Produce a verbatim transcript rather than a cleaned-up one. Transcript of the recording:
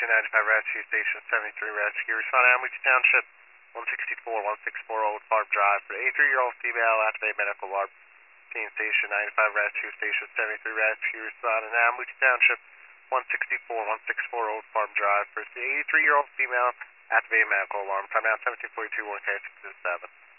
Station ninety-five Rescue, Station seventy-three Rescue. Respond to Amity Township, one sixty-four, one sixty-four Old Farm Drive. For the eighty-three-year-old female, activate medical alarm. Team Station ninety-five Rescue, Station seventy-three Rescue. Respond to Amity Township, one sixty-four, one sixty-four Old Farm Drive. For the eighty-three-year-old female, activate medical alarm. Time out seventeen forty-two, one K six seven.